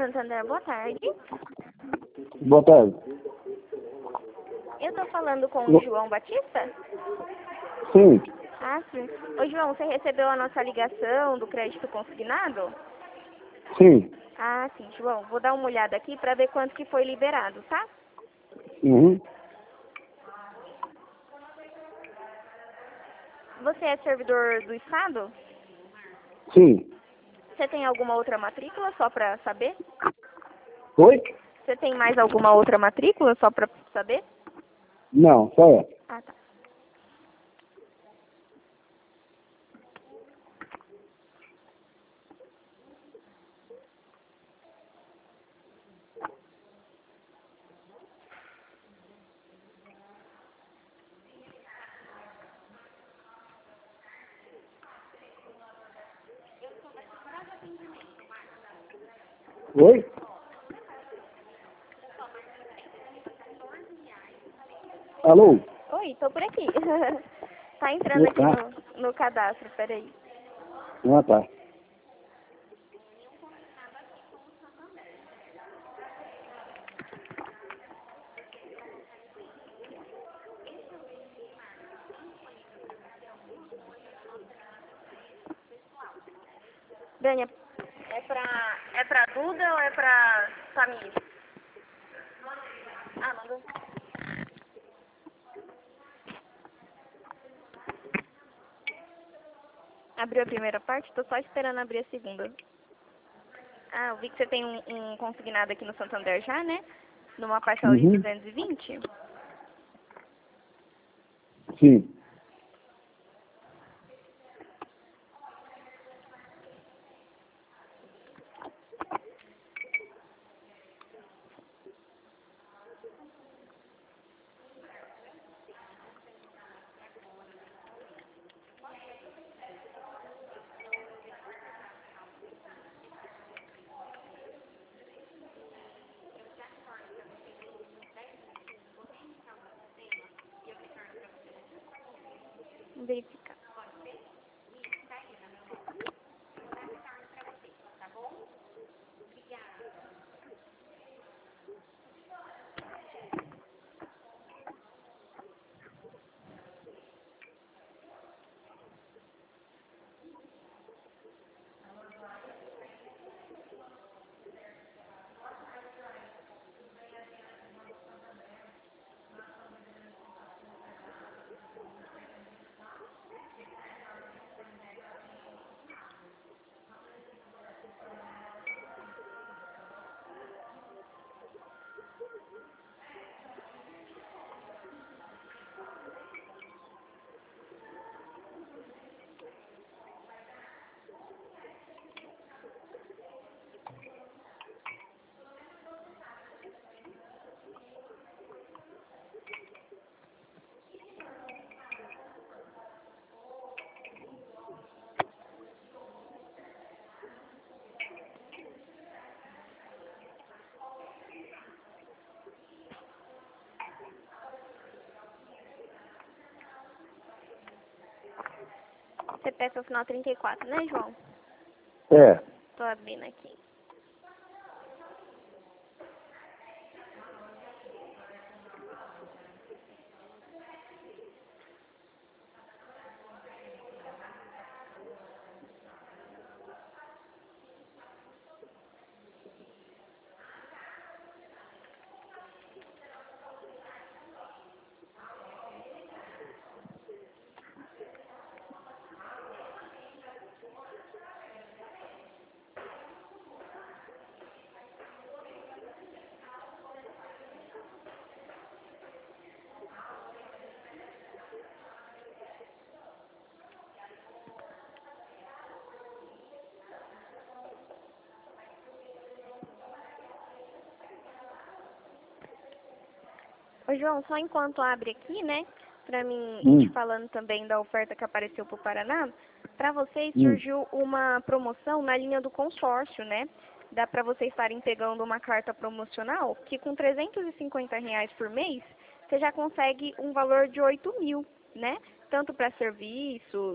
Santander, boa tarde. Boa tarde. Eu tô falando com o João Batista? Sim, Ah, sim. Ô, João, você recebeu a nossa ligação do crédito consignado? sim. Ah, sim, João. Vou dar uma olhada aqui para ver quanto que foi liberado, tá? Uhum. Você é servidor do Estado? Sim. Você tem alguma outra matrícula, só para saber? Oi? Você tem mais alguma outra matrícula, só para saber? Não, só é. Ah, tá. Oi? Alô? Oi, tô por aqui. Tá entrando aqui no cadastro, peraí. Ah, tá. Dani, é pra Duda ou é pra Samir? Ah, mandou. Abriu a primeira parte? Tô só esperando abrir a segunda. Ah, eu vi que você tem um consignado aqui no Santander já, né? Numa parcela de Uhum. 220. Sim. Vamos verificar. Você peça o final 34, né, João? É. Tô abrindo aqui. Ô, João, só enquanto abre aqui, né, pra mim ir te falando também da oferta que apareceu pro Paraná, pra vocês surgiu uma promoção na linha do consórcio, né? Dá pra vocês estarem pegando uma carta promocional que com R$ 350 por mês, você já consegue um valor de 8.000, né? Tanto para serviços,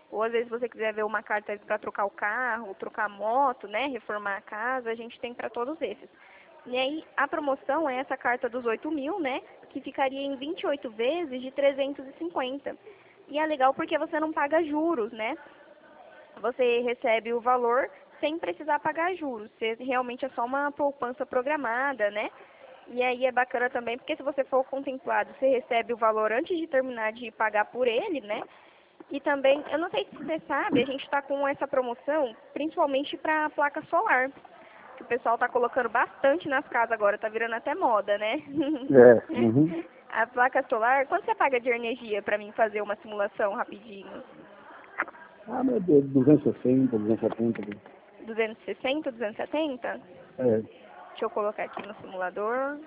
ou às vezes você quiser ver uma carta para trocar o carro, trocar a moto, né, reformar a casa, a gente tem para todos esses. E aí, a promoção é essa carta dos 8.000, né, que ficaria em 28 vezes de 350. E é legal porque você não paga juros, né? Você recebe o valor sem precisar pagar juros. Você, realmente é só uma poupança programada, né? E aí é bacana também, porque se você for contemplado, você recebe o valor antes de terminar de pagar por ele, né? E também, eu não sei se você sabe, a gente está com essa promoção, principalmente para a placa solar, que o pessoal está colocando bastante nas casas agora, tá virando até moda, né? É. Uhum. A placa solar, quanto você paga de energia para mim fazer uma simulação rapidinho? Ah, meu Deus, 260, 270. 260, 270? É. Deixa eu colocar aqui no simulador.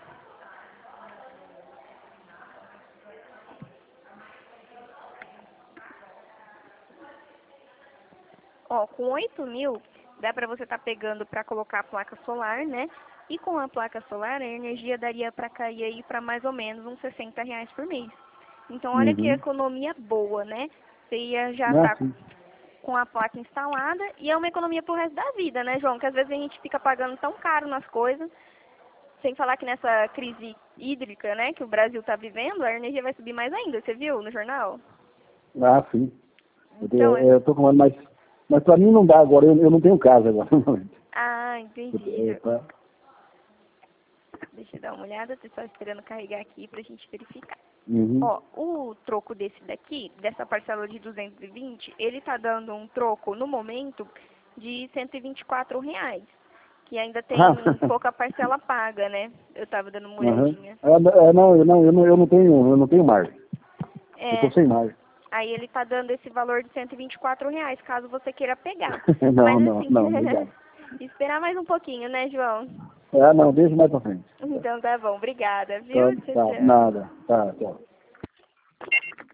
Ó, com 8.000, dá para você estar pegando para colocar a placa solar, né? E com a placa solar, a energia daria para cair aí para mais ou menos uns R$ 60 por mês. Então, olha que Uhum. economia boa, né? Você ia já Ah, estar sim. com a placa instalada e é uma economia pro resto da vida, né, João? Que às vezes a gente fica pagando tão caro nas coisas, sem falar que nessa crise hídrica, né, que o Brasil está vivendo, a energia vai subir mais ainda, você viu no jornal? Ah, sim. Então, Eu tô comendo, mas para mim não dá agora, eu não tenho casa agora. entendi. Tá. Deixa eu dar uma olhada, tô só esperando carregar aqui pra gente verificar. Uhum. Ó, o troco desse daqui, dessa parcela de 220, ele tá dando um troco, no momento, de R$ 124, que ainda tem pouca parcela paga, né? Eu tava dando uma Uhum. olhadinha. Não, eu não tenho margem. Eu tô É, sem margem. aí ele tá dando esse valor de R$ 124, caso você queira pegar. Não, Mas não, assim, não, obrigado. esperar mais um pouquinho, né, João? Ah, não, deixa mais pra frente. Então tá bom, obrigada, Tá, viu? Tchau, tá, tchau. nada. Tá, tchau.